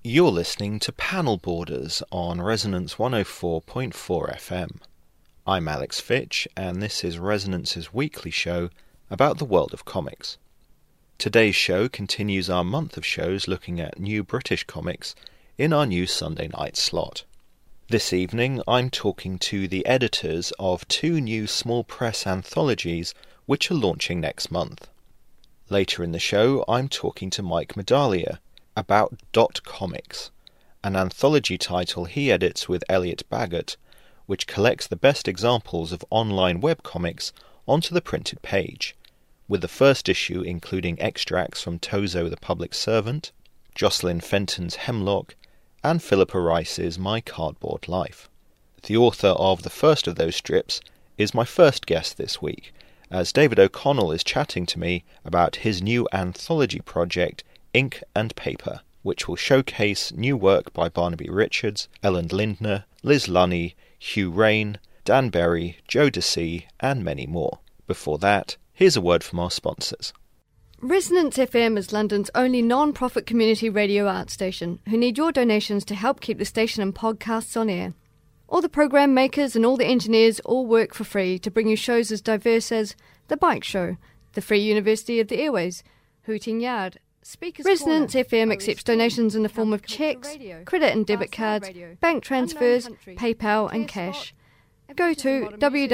You're listening to Panel Borders on Resonance 104.4 FM. I'm Alex Fitch, and this is Resonance's weekly show about the world of comics. Today's show continues our month of shows looking at new British comics in our new Sunday night slot. This evening, I'm talking to the editors of two new small press anthologies which are launching next month. Later in the show, I'm talking to Mike Medalia about Dot Comics, an anthology title he edits with Elliot Baggott, which collects the best examples of online webcomics onto the printed page, with the first issue including extracts from Tozo the Public Servant, Jocelyn Fenton's Hemlock, and Philippa Rice's My Cardboard Life. The author of the first of those strips is my first guest this week, as David O'Connell is chatting to me about his new anthology project, Ink and Paper, which will showcase new work by Barnaby Richards, Ellen Lindner, Liz Lunny, Hugh Rain, Dan Berry, Joe Desea, and many more. Before that, here's a word from our sponsors. Resonance FM is London's only non-profit community radio art station who need your donations to help keep the station and podcasts on air. All the program makers and all the engineers all work for free to bring you shows as diverse as The Bike Show, The Free University of the Airways, Hooting Yard, Resonance FM accepts donations in the form of cheques, credit and debit cards, bank transfers, PayPal and cash. Go to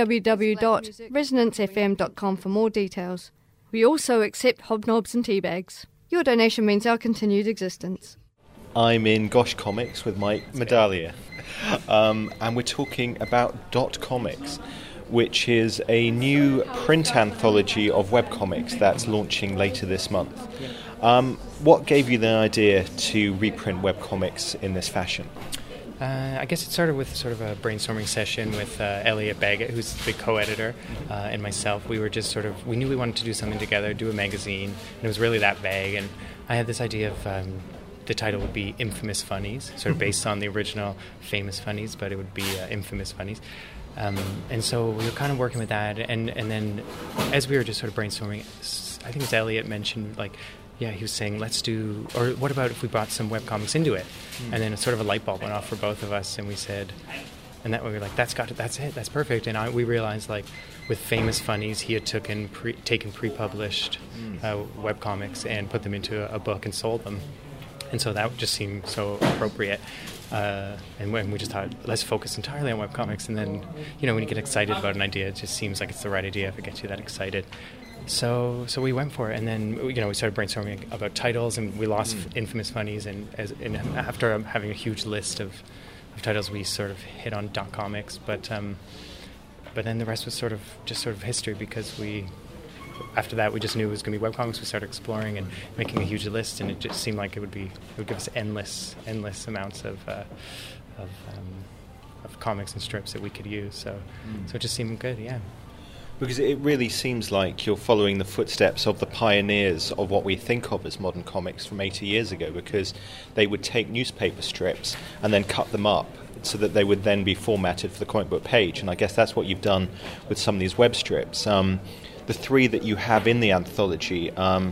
www.resonancefm.com for more details. We also accept hobnobs and teabags. Your donation means our continued existence. I'm in Gosh Comics with Mike Medalia, and we're talking about Dot Comics, which is a new print anthology of webcomics that's launching later this month. What gave you the idea to reprint webcomics in this fashion? I guess it started with sort of a brainstorming session with Elliot Baggott, who's the co-editor, and myself. We were just we knew we wanted to do something together, do a magazine, and it was really that vague. And I had this idea of the title would be Infamous Funnies, sort of based on the original Famous Funnies, but it would be Infamous Funnies. And so we were kind of working with that, and then as we were just sort of brainstorming, I think it was Elliot mentioned, he was saying, let's do, or what about if we brought some webcomics into it? And then sort of a light bulb went off for both of us, and we said, and that we were like, that's it, that's perfect. And we realized, with Famous Funnies, he had taken pre-published webcomics and put them into a book and sold them. And so that just seemed so appropriate. And when we just thought, let's focus entirely on webcomics. And then, when you get excited about an idea, it just seems like it's the right idea if it gets you that excited. So we went for it, and then we started brainstorming about titles, and we lost Infamous Funnies, and after having a huge list of titles, we sort of hit on Dot Comics, but then the rest was sort of history, because after that we just knew it was going to be webcomics. We started exploring and making a huge list, and it just seemed like it would give us endless amounts of comics and strips that we could use. So it just seemed good, yeah. Because it really seems like you're following the footsteps of the pioneers of what we think of as modern comics from 80 years ago, because they would take newspaper strips and then cut them up so that they would then be formatted for the comic book page. And I guess that's what you've done with some of these web strips. The three that you have in the anthology,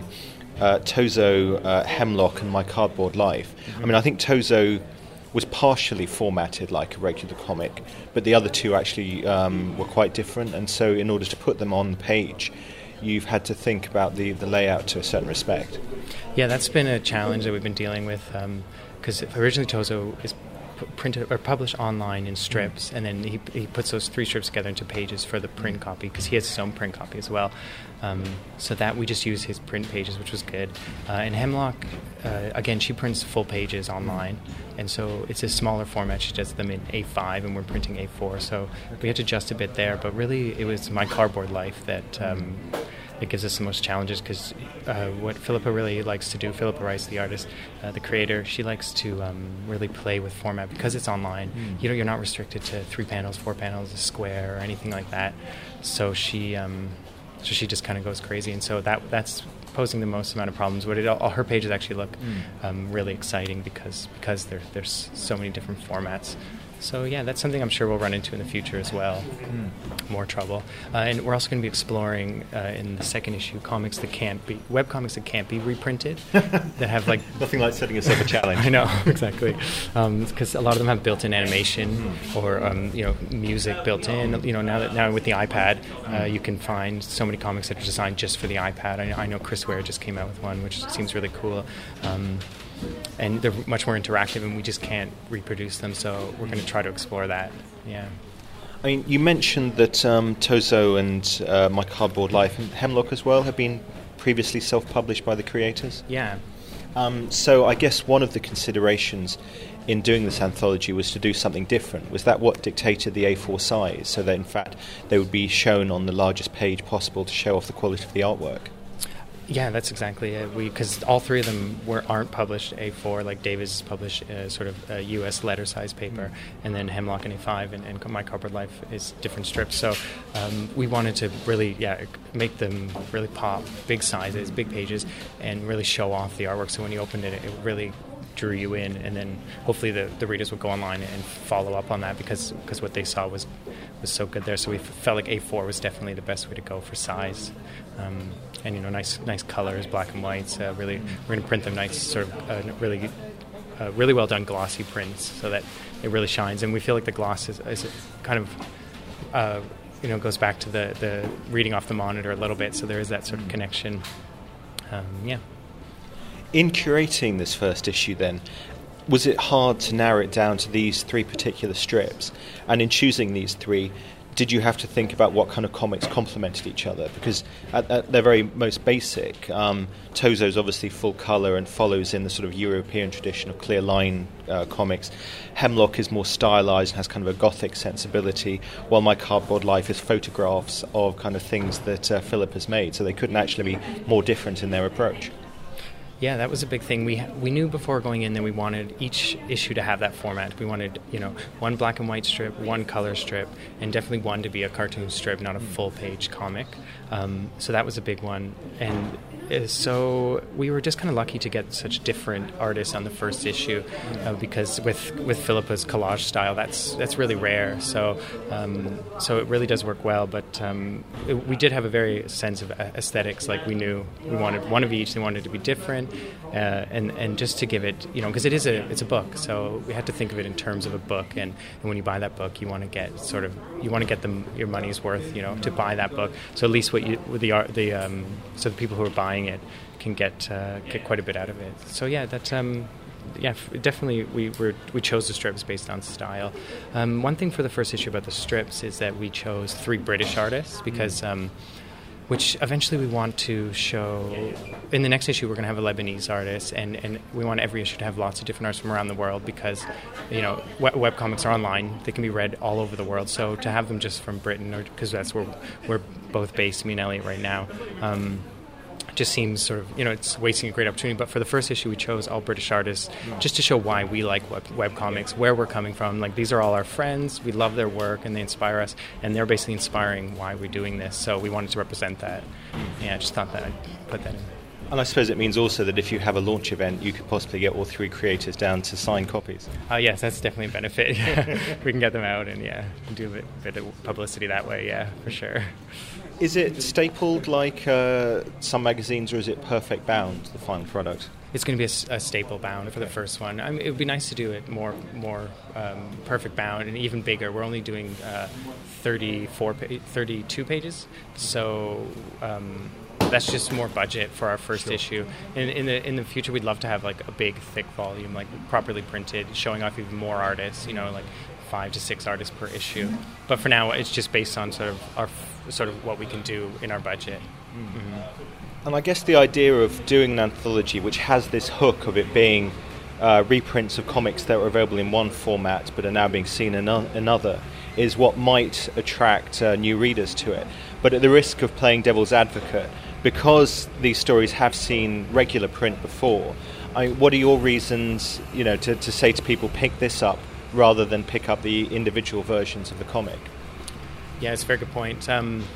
Tozo, Hemlock, and My Cardboard Life. I mean, I think Tozo was partially formatted like a regular comic, but the other two actually were quite different, and so in order to put them on the page, you've had to think about the layout to a certain respect. Yeah, that's been a challenge that we've been dealing with, because originally Tozo is printed or published online in strips, and then he puts those three strips together into pages for the print copy, because he has his own print copy as well. So that we just use his print pages, which was good. And Hemlock, again, she prints full pages online, and so it's a smaller format. She does them in A5, and we're printing A4, so we had to adjust a bit there. But really, it was My Cardboard Life that gives us the most challenges, because what Philippa really likes to do, Philippa Rice, the artist, the creator, she likes to really play with format, because it's online. You're not restricted to 3 panels, 4 panels, a square, or anything like that. So she just kind of goes crazy, and so that's posing the most amount of problems. But all her pages actually look really exciting, because there's so many different formats. So yeah, that's something I'm sure we'll run into in the future as well. More trouble. And we're also going to be exploring in the second issue webcomics that can't be reprinted, that have like... Nothing like setting yourself a challenge. I know, exactly. Because a lot of them have built-in animation or music built in. Now with the iPad, you can find so many comics that are designed just for the iPad. I know Chris Ware just came out with one, which seems really cool. And they're much more interactive, and we just can't reproduce them, so we're going to try to explore that. Yeah. I mean, you mentioned that Tozo and My Cardboard Life and Hemlock as well have been previously self-published by the creators. Yeah. So I guess one of the considerations in doing this anthology was to do something different. Was that what dictated the A4 size, so that in fact they would be shown on the largest page possible to show off the quality of the artwork? Yeah, that's exactly it. Because all three of them aren't published A4. Like Davis is published sort of a U.S. letter size paper, and then Hemlock and A5, and My Cardboard Life is different strips. So we wanted to really, make them really pop, big sizes, big pages, and really show off the artwork. So when you opened it, it really drew you in, and then hopefully the readers would go online and follow up on that because what they saw was so good there. So we felt like A4 was definitely the best way to go for size. And nice colors, black and whites. Really, we're going to print them nice, sort of really well done glossy prints, so that it really shines. And we feel like the gloss is kind of goes back to the reading off the monitor a little bit. So there is that sort of connection. In curating this first issue, then, was it hard to narrow it down to these three particular strips? And in choosing these three, did you have to think about what kind of comics complemented each other? Because at their very most basic, Tozo's obviously full colour and follows in the sort of European tradition of clear line comics. Hemlock is more stylised and has kind of a gothic sensibility, while My Cardboard Life is photographs of kind of things that Philip has made, so they couldn't actually be more different in their approach. Yeah, that was a big thing. We knew before going in that we wanted each issue to have that format. We wanted, one black and white strip, one color strip, and definitely one to be a cartoon strip, not a full-page comic. So that was a big one. And so we were just kind of lucky to get such different artists on the first issue, because with Philippa's collage style, that's really rare. So it really does work well. But we did have a very sense of aesthetics. Like we knew we wanted one of each. They wanted to be different, and just to give it, because it's a book. So we had to think of it in terms of a book. And when you buy that book, you want to get your money's worth, to buy that book. So at least so the people who are buying it can get quite a bit out of it. So yeah, that's definitely we chose the strips based on style. One thing for the first issue about the strips is that we chose 3 British artists because which eventually we want to show. In the next issue, we're going to have a Lebanese artist, and we want every issue to have lots of different artists from around the world because, webcomics are online. They can be read all over the world. So to have them just from Britain, or because that's where we're both based, me and Elliot, right now, just seems sort of, it's wasting a great opportunity. But for the first issue, we chose all British artists just to show why we like webcomics, where we're coming from. Like, these are all our friends. We love their work, and they inspire us. And they're basically inspiring why we're doing this. So we wanted to represent that. Yeah, I just thought that I'd put that in. And I suppose it means also that if you have a launch event, you could possibly get all 3 creators down to sign copies. Yes, that's definitely a benefit. We can get them out and, do a bit of publicity that way, for sure. Is it stapled like some magazines, or is it perfect bound, the final product? It's going to be a staple bound for the first one. It would be nice to do it more perfect bound and even bigger. We're only doing 32 pages, so that's just more budget for our first issue. In the future, we'd love to have like a big, thick volume, like properly printed, showing off even more artists. Like 5 to 6 artists per issue. But for now, it's just based on sort of what we can do in our budget. Mm-hmm. And I guess the idea of doing an anthology which has this hook of it being reprints of comics that were available in one format but are now being seen in another is what might attract new readers to it. But at the risk of playing devil's advocate, because these stories have seen regular print before, what are your reasons, to say to people, pick this up rather than pick up the individual versions of the comic? Yeah, it's a very good point.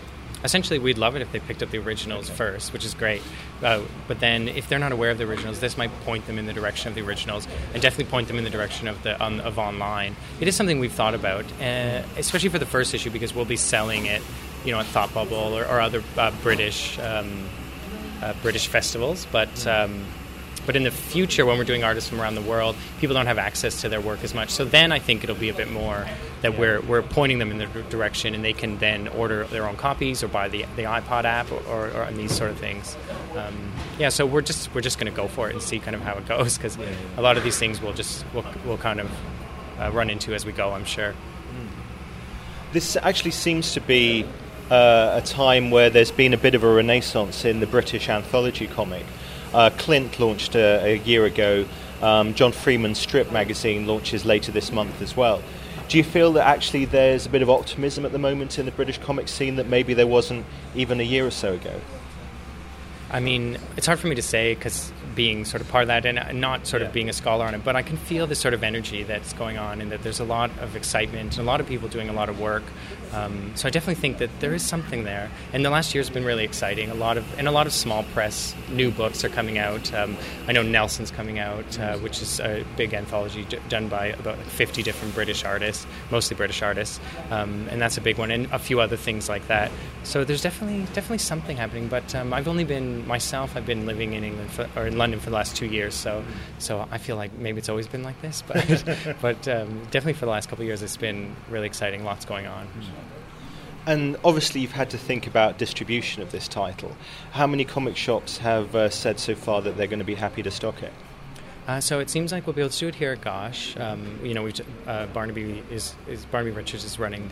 essentially we'd love it if they picked up the originals first, which is great. But then if they're not aware of the originals, this might point them in the direction of the originals, and definitely point them in the direction of of online. It is something we've thought about, especially for the first issue, because we'll be selling it, at Thought Bubble or other British festivals. But in the future, when we're doing artists from around the world, people don't have access to their work as much. So then I think it'll be a bit more that we're pointing them in the direction, and they can then order their own copies or buy the iPod app or these sort of things. So we're just going to go for it and see kind of how it goes, because a lot of these things we'll kind of run into as we go, I'm sure. This actually seems to be a time where there's been a bit of a renaissance in the British anthology comic. Clint launched a year ago. John Freeman's Strip magazine launches later this month as well. Do you feel that actually there's a bit of optimism at the moment in the British comic scene that maybe there wasn't even a year or so ago? I mean, it's hard for me to say, because being sort of part of that and not sort of being a scholar on it, but I can feel the sort of energy that's going on, and that there's a lot of excitement and a lot of people doing a lot of work. So I definitely think that there is something there. And the last year's been really exciting. A lot of small press new books are coming out. I know Nelson's coming out, which is a big anthology done by about 50 different British artists, mostly British artists, and that's a big one, and a few other things like that. So there's definitely something happening. But I've been living in England or in London for the last 2 years, so I feel like maybe it's always been like this, but definitely for the last couple of years it's been really exciting. Lots going on. And obviously you've had to think about distribution of this title. How many comic shops have said so far that they're going to be happy to stock it? So it seems like we'll be able to do it here at Gosh. Barnaby Richards is running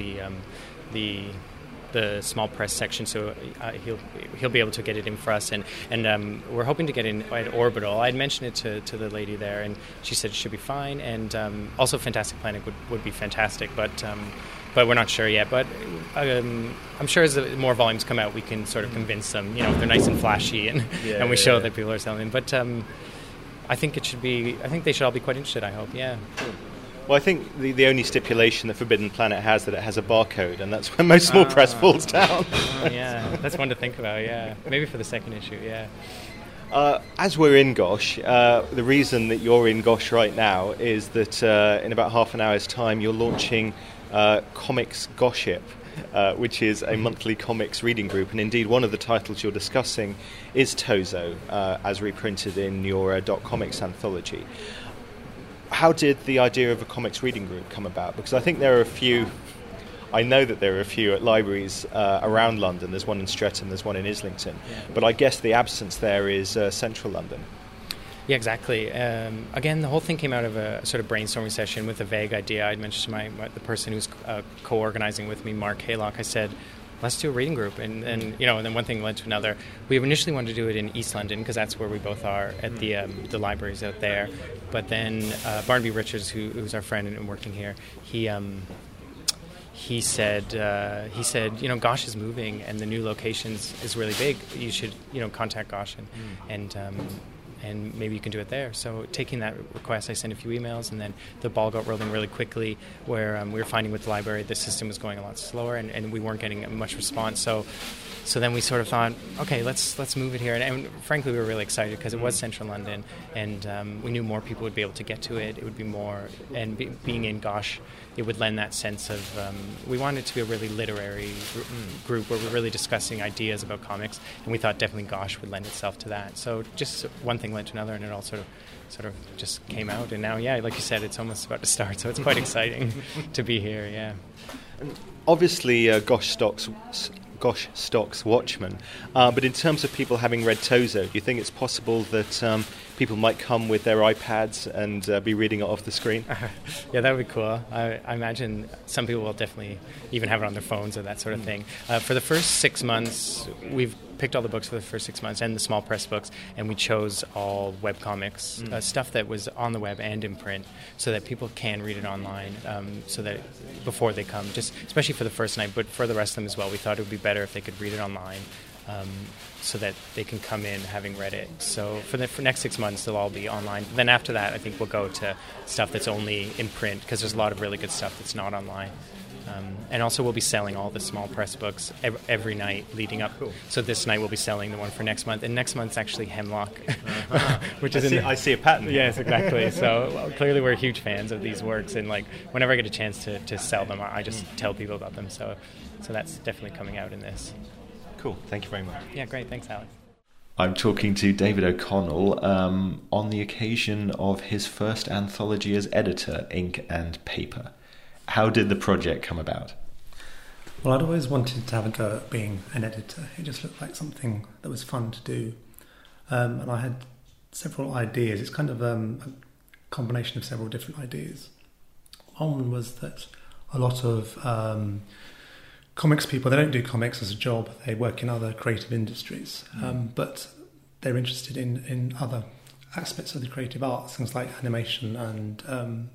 the small press section, so he'll be able to get it in for us, and we're hoping to get in at Orbital. I'd mentioned it to the lady there, and she said it should be fine, and also Fantastic Planet would be fantastic, but we're not sure yet. But I'm sure as more volumes come out, we can sort of convince them, if they're nice and flashy, and we show that people are selling. But I think they should all be quite interested, I hope, yeah. Well, I think the only stipulation the Forbidden Planet has that it has a barcode, and that's when most small press falls down. Yeah, that's one to think about, yeah. Maybe for the second issue, yeah. As we're in Gosh, the reason that you're in Gosh right now is that in about half an hour's time you're launching Comics Goship, which is a monthly comics reading group, and indeed one of the titles you're discussing is Tozo, as reprinted in your .comics anthology. How did the idea of a comics reading group come about? Because I think I know that there are a few at libraries around London. There's one in Streatham, there's one in Islington. But I guess the absence there is central London. Yeah, exactly. Again, the whole thing came out of a sort of brainstorming session with a vague idea. I'd mentioned to the person who's co-organizing with me, Mark Haylock, I said, let's do a reading group. And then one thing led to another. We initially wanted to do it in East London, because that's where we both are at the libraries out there. But then Barnaby Richards, who's our friend and working here, he said, Gosh is moving and the new locations is really big. You should, contact Gosh and maybe you can do it there. So taking that request, I sent a few emails, and then the ball got rolling really quickly, where we were finding with the library the system was going a lot slower, and we weren't getting much response. So then we sort of thought, okay, let's move it here. And frankly, we were really excited because it was central London, and we knew more people would be able to get to it. It would be more, and being in Gosh, it would lend that sense of, we wanted it to be a really literary group where we're really discussing ideas about comics, and we thought definitely Gosh would lend itself to that. So just one thing led to another, and it all sort of just came out. And now, yeah, like you said, it's almost about to start, so it's quite exciting to be here, yeah. And obviously, Gosh stocks Watchmen, but in terms of people having read Tozo, do you think it's possible that people might come with their iPads and be reading it off the screen? Yeah, that would be cool. I imagine some people will definitely even have it on their phones or that sort of thing. For the first 6 months, we've picked all the books for the first 6 months and the small press books, and we chose all webcomics, stuff that was on the web and in print, so that people can read it online, so that before they come, just especially for the first night, but for the rest of them as well, we thought it would be better if they could read it online, so that they can come in having read it. So for next 6 months, they'll all be online. Then after that, I think we'll go to stuff that's only in print, because there's a lot of really good stuff that's not online. And also we'll be selling all the small press books every night leading up. Cool. So this night we'll be selling the one for next month, and next month's actually Hemlock, which is I see a pattern. Yes, exactly. So clearly we're huge fans of these works, and like whenever I get a chance to sell them, I just tell people about them. So that's definitely coming out in this. Cool. Thank you very much. Yeah, great. Thanks, Alex. I'm talking to David O'Connell on the occasion of his first anthology as editor, Ink and Paper. How did the project come about? Well, I'd always wanted to have a go at being an editor. It just looked like something that was fun to do. And I had several ideas. It's kind of a combination of several different ideas. One was that a lot of comics people, they don't do comics as a job. They work in other creative industries. But they're interested in other aspects of the creative arts, things like animation and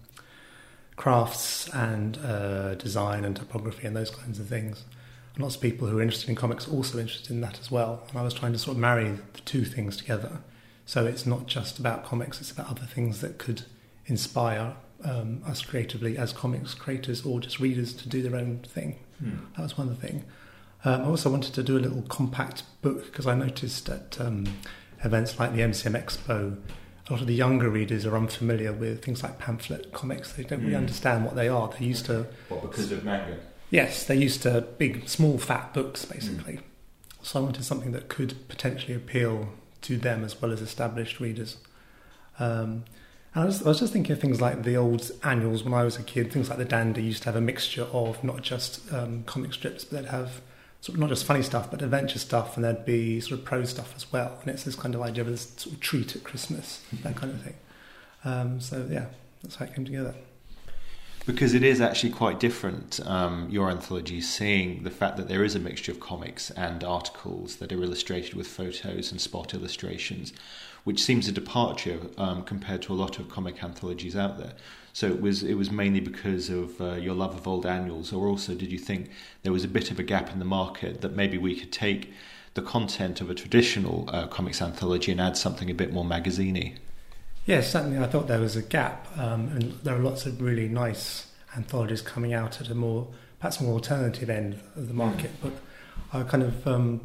crafts and design and typography and those kinds of things. And lots of people who are interested in comics are also interested in that as well. And I was trying to sort of marry the two things together. So it's not just about comics, it's about other things that could inspire us creatively as comics creators or just readers to do their own thing. That was one thing. I also wanted to do a little compact book because I noticed at events like the MCM Expo, a lot of the younger readers are unfamiliar with things like pamphlet comics. They don't really understand what they are. They're used to... Well, because of manga? Yes, they're used to big, small, fat books, basically. So I wanted something that could potentially appeal to them as well as established readers. And I was just thinking of things like the old annuals when I was a kid. Things like the Dandy used to have a mixture of not just comic strips, but they'd have sort of not just funny stuff, but adventure stuff, and there'd be sort of prose stuff as well. And it's this kind of idea of this sort of treat at Christmas, that kind of thing. So yeah, that's how it came together. Because it is actually quite different, your anthology, seeing the fact that there is a mixture of comics and articles that are illustrated with photos and spot illustrations, which seems a departure compared to a lot of comic anthologies out there. So it was mainly because of your love of old annuals, or also did you think there was a bit of a gap in the market that maybe we could take the content of a traditional comics anthology and add something a bit more magazine-y? Yes, certainly I thought there was a gap, and there are lots of really nice anthologies coming out at a perhaps more alternative end of the market, but I kind of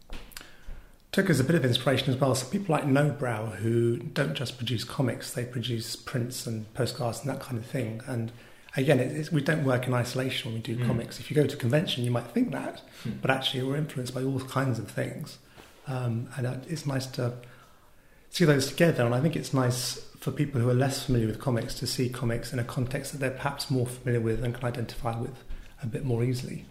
took as a bit of inspiration as well. So people like Nobrow, who don't just produce comics, they produce prints and postcards and that kind of thing. And again, we don't work in isolation when we do comics. If you go to a convention, you might think that, but actually we're influenced by all kinds of things. And it's nice to see those together, and I think it's nice for people who are less familiar with comics to see comics in a context that they're perhaps more familiar with and can identify with a bit more easily.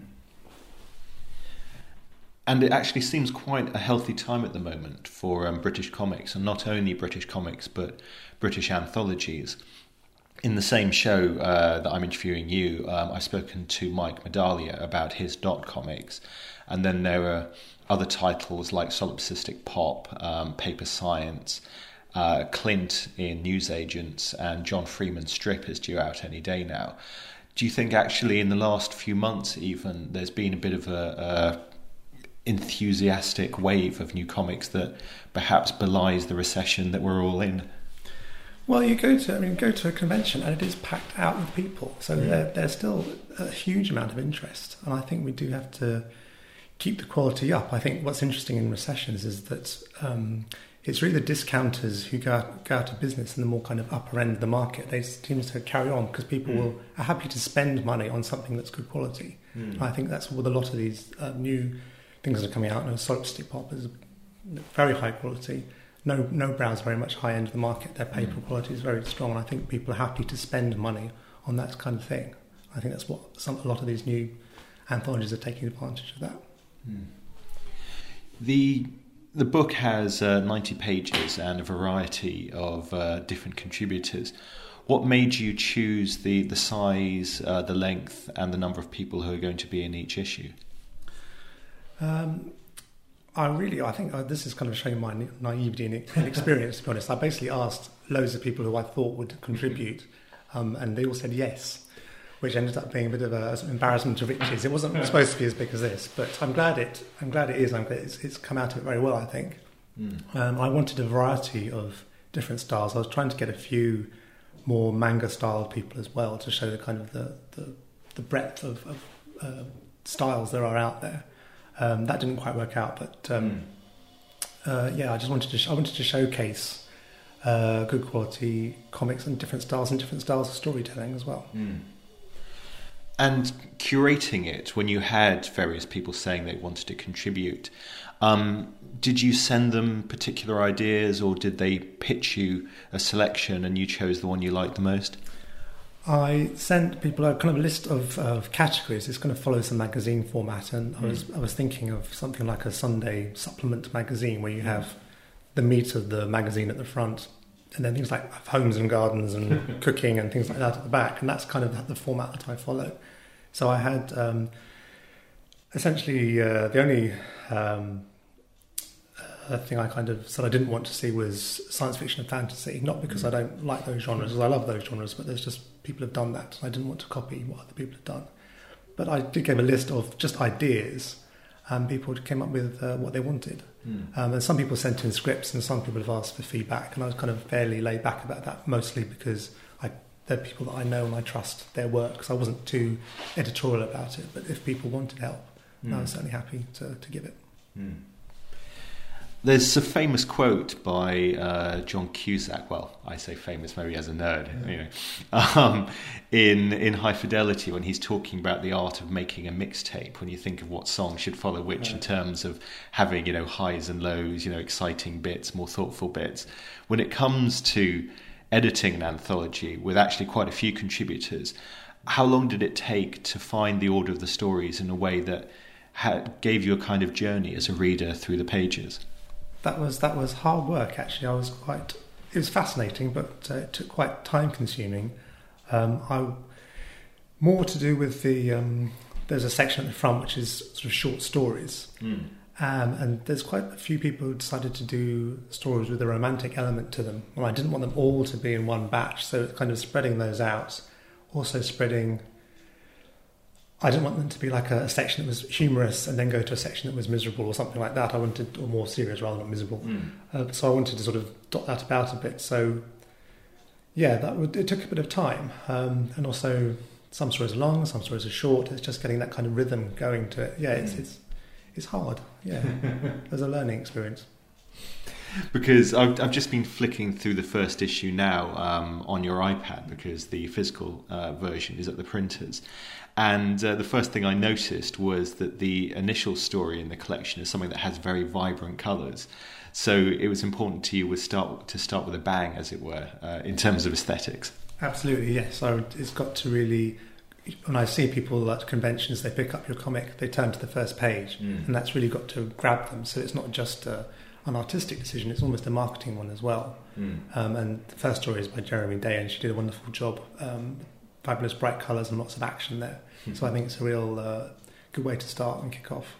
And it actually seems quite a healthy time at the moment for British comics, and not only British comics but British anthologies. In the same show that I'm interviewing you, I've spoken to Mike Medalia about his Dot Comics, and then there are other titles like Solipsistic Pop, Paper Science, Clint in Newsagents, and John Freeman's Strip is due out any day now. Do you think actually in the last few months even there's been a bit of a enthusiastic wave of new comics that perhaps belies the recession that we're all in? Well, you go to a convention and it is packed out with people, so there's still a huge amount of interest, and I think we do have to keep the quality up. I think what's interesting in recessions is that it's really the discounters who go out of business in the more kind of upper end of the market. They seem to carry on because people are happy to spend money on something that's good quality. I think that's with a lot of these new things that are coming out. Solipsistic Pop is very high quality. Nobrow is very much high end of the market. Their paper quality is very strong, and I think people are happy to spend money on that kind of thing. I think that's what a lot of these new anthologies are taking advantage of that. The book has 90 pages and a variety of different contributors. What made you choose the size, the length, and the number of people who are going to be in each issue? I think this is kind of showing my naivety and inexperience, to be honest. I basically asked loads of people who I thought would contribute, and they all said yes, which ended up being a bit of a sort of embarrassment of riches. It wasn't supposed to be as big as this, but I'm glad it is. It's come out of it very well, I think. I wanted a variety of different styles. I was trying to get a few more manga-style people as well to show the kind of the the breadth of styles there are out there. That didn't quite work out, but I just wanted to showcase good quality comics and different styles of storytelling as well. And curating it, when you had various people saying they wanted to contribute, did you send them particular ideas, or did they pitch you a selection and you chose the one you liked the most? I sent people a kind of a list of categories. It's going to follow some magazine format, and I was thinking of something like a Sunday supplement magazine where you have the meat of the magazine at the front, and then things like homes and gardens and cooking and things like that at the back, and that's kind of the format that I follow. So I had essentially the only thing I kind of said I didn't want to see was science fiction and fantasy, not because I don't like those genres, because I love those genres, but there's just people have done that, and I didn't want to copy what other people have done. But I did give a list of just ideas, and people came up with what they wanted. And some people sent in scripts, and some people have asked for feedback, and I was kind of fairly laid back about that, mostly because they're people that I know and I trust their work, so I wasn't too editorial about it. But if people wanted help, I was certainly happy to give it. There's a famous quote by John Cusack. Well, I say famous maybe as a nerd, in High Fidelity, when he's talking about the art of making a mixtape. When you think of what song should follow which, in terms of having highs and lows, exciting bits, more thoughtful bits. When it comes to editing an anthology with actually quite a few contributors, how long did it take to find the order of the stories in a way that gave you a kind of journey as a reader through the pages? That was hard work, actually. It was fascinating, but it took quite time consuming. More to do with there's a section at the front which is sort of short stories. And there's quite a few people who decided to do stories with a romantic element to them. Well, I didn't want them all to be in one batch, so it's kind of spreading those out. Also I didn't want them to be like a section that was humorous and then go to a section that was miserable or something like that. I wanted, or more serious rather than miserable. So I wanted to sort of dot that about a bit. So yeah, it took a bit of time. And also some stories are long, some stories are short. It's just getting that kind of rhythm going to it. Yeah, it's hard. Yeah, there's a learning experience. Because I've just been flicking through the first issue now on your iPad, because the physical version is at the printers. And the first thing I noticed was that the initial story in the collection is something that has very vibrant colours. So it was important to you to start with a bang, as it were, in terms of aesthetics. Absolutely, yes. So it's got to really... When I see people at conventions, they pick up your comic, they turn to the first page, and that's really got to grab them. So it's not just an artistic decision, it's almost a marketing one as well. And the first story is by Jeremy Day, and she did a wonderful job. Fabulous bright colours and lots of action there. So I think it's a real good way to start and kick off.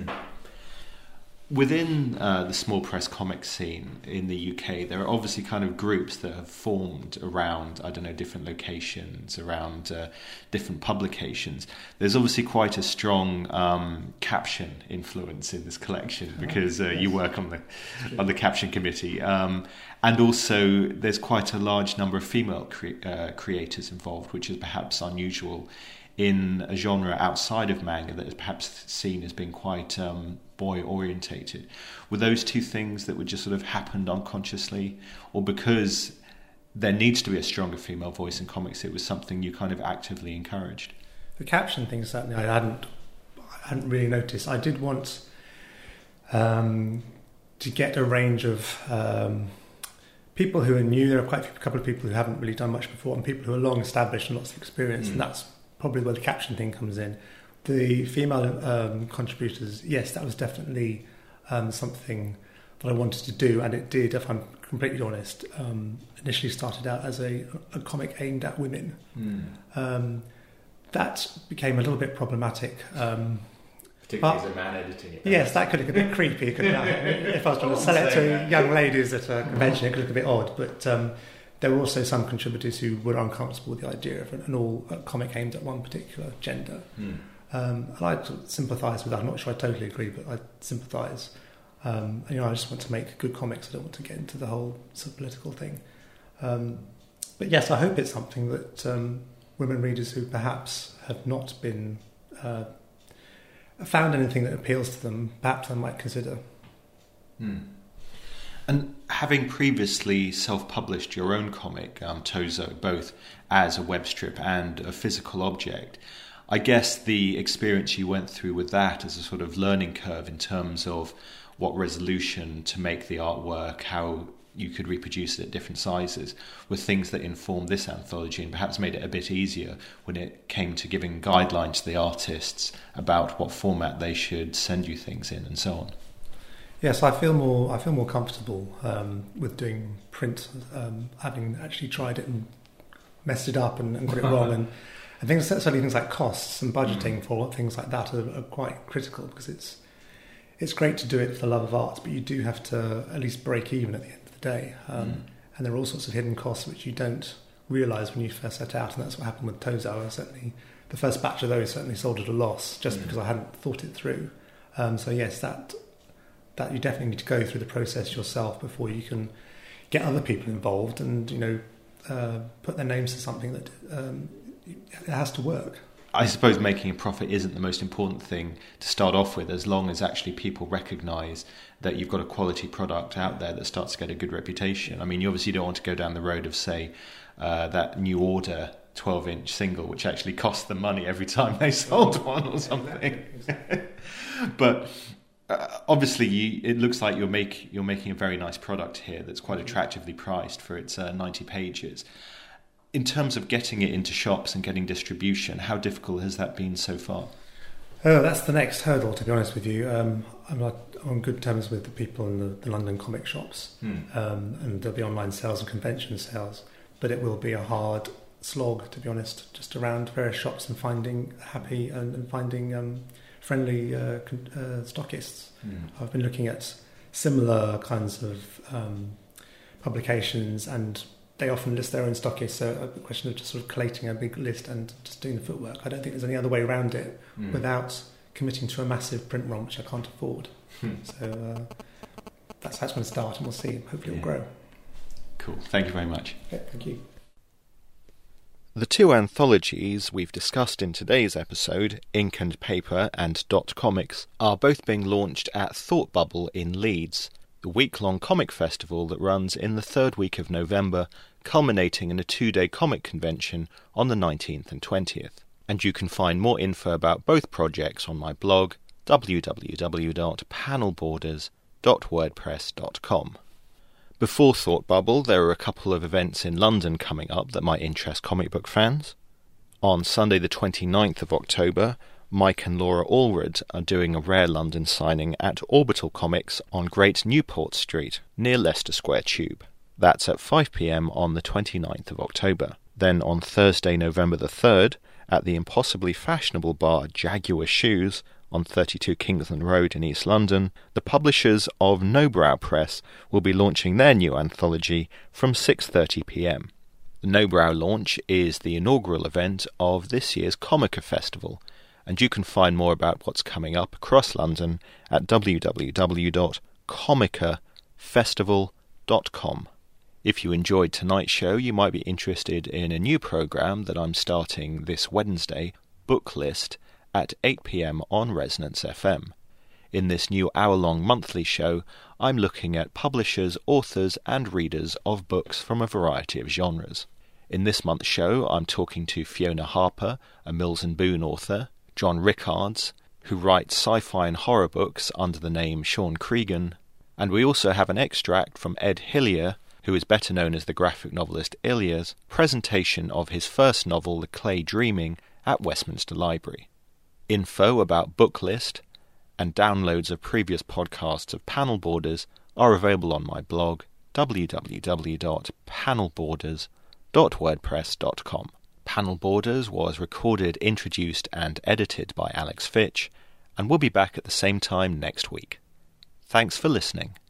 Within the small press comic scene in the UK, there are obviously kind of groups that have formed around, different locations, around different publications. There's obviously quite a strong caption influence in this collection, because you work on the caption committee. And also there's quite a large number of female creators involved, which is perhaps unusual in a genre outside of manga that is perhaps seen as being quite boy orientated. Were those two things that would just sort of happened unconsciously, or because there needs to be a stronger female voice in comics, it was something you kind of actively encouraged? The caption thing, certainly I hadn't really noticed. I did want to get a range of people who are new. There are quite a couple of people who haven't really done much before, and people who are long established and lots of experience, and that's probably where the caption thing comes in. The female contributors, yes, that was definitely something that I wanted to do, and it did, if I'm completely honest. Initially started out as a comic aimed at women. That became a little bit problematic. Particularly as a man editing it. Yes, that could look a bit creepy. If I was trying to sell it to young ladies at a convention, it could look a bit odd. But there were also some contributors who were uncomfortable with the idea of an all comic aimed at one particular gender. And I sympathise with that. I'm not sure I totally agree, but I sympathise. I just want to make good comics. I don't want to get into the whole sort of political thing. But yes, I hope it's something that women readers who perhaps have not been found anything that appeals to them, perhaps I might consider. And having previously self-published your own comic, Tozo, both as a web strip and a physical object, I guess the experience you went through with that as a sort of learning curve in terms of what resolution to make the artwork, how you could reproduce it at different sizes, were things that informed this anthology and perhaps made it a bit easier when it came to giving guidelines to the artists about what format they should send you things in and so on. Yes, I feel more comfortable with doing print, having actually tried it and messed it up and got it wrong, and things, certainly things like costs and budgeting for things like that are quite critical, because it's great to do it for the love of art, but you do have to at least break even at the end of the day, and there are all sorts of hidden costs which you don't realise when you first set out, and that's what happened with Tozo. Certainly, the first batch of those certainly sold at a loss just because I hadn't thought it through. So yes, that you definitely need to go through the process yourself before you can get other people involved and, put their names to something that it has to work. I suppose making a profit isn't the most important thing to start off with, as long as actually people recognise that you've got a quality product out there that starts to get a good reputation. I mean, you obviously don't want to go down the road of, say, that New Order 12-inch single, which actually cost them money every time they sold one or something. Exactly. But obviously, it looks like you're making a very nice product here that's quite attractively priced for its 90 pages. In terms of getting it into shops and getting distribution, how difficult has that been so far? Oh, that's the next hurdle, to be honest with you. I'm on good terms with the people in the London comic shops, and there'll be online sales and convention sales, but it will be a hard slog, to be honest, just around various shops and finding happy and finding friendly stockists. I've been looking at similar kinds of publications, and they often list their own stockists, so a question of just sort of collating a big list and just doing the footwork. I don't think there's any other way around it without committing to a massive print run, which I can't afford. So that's how it's going to start, and we'll see. Hopefully it'll grow. Cool. Thank you very much. Okay, thank you. The two anthologies we've discussed in today's episode, Ink and Paper and Dot Comics, are both being launched at Thought Bubble in Leeds, the week-long comic festival that runs in the third week of November, culminating in a 2-day comic convention on the 19th and 20th. And you can find more info about both projects on my blog, www.panelborders.wordpress.com. Before Thought Bubble, there are a couple of events in London coming up that might interest comic book fans. On Sunday the 29th of October, Mike and Laura Allred are doing a rare London signing at Orbital Comics on Great Newport Street, near Leicester Square Tube. That's at 5 p.m. on the 29th of October. Then on Thursday, November the 3rd, at the impossibly fashionable bar Jaguar Shoes on 32 Kingsland Road in East London, the publishers of Nobrow Press will be launching their new anthology from 6:30 p.m. The Nobrow launch is the inaugural event of this year's Comica Festival, and you can find more about what's coming up across London at www.comicafestival.com. If you enjoyed tonight's show, you might be interested in a new programme that I'm starting this Wednesday, Booklist, at 8 p.m. on Resonance FM. In this new hour-long monthly show, I'm looking at publishers, authors and readers of books from a variety of genres. In this month's show, I'm talking to Fiona Harper, a Mills and Boon author, John Rickards, who writes sci-fi and horror books under the name Sean Cregan, and we also have an extract from Ed Hillier, who is better known as the graphic novelist Ilya's, presentation of his first novel, The Clay Dreaming, at Westminster Library. Info about Booklist and downloads of previous podcasts of Panel Borders are available on my blog, www.panelborders.wordpress.com. Panel Borders was recorded, introduced and edited by Alex Fitch, and we'll be back at the same time next week. Thanks for listening.